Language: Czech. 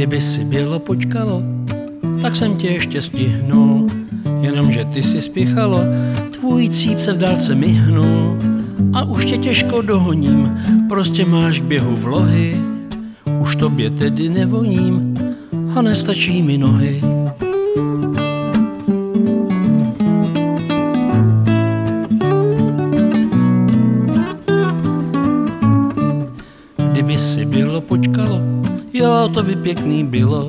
Kdyby si bylo počkalo, tak jsem tě ještě stihnul, jenomže ty si spěchalo, tvůj cíp se v dálce myhnul a už tě těžko dohoním, prostě máš k běhu vlohy, už tobě tedy nevoním a nestačí mi nohy. Kdyby si bylo počkalo, jo, to by pěkný bylo,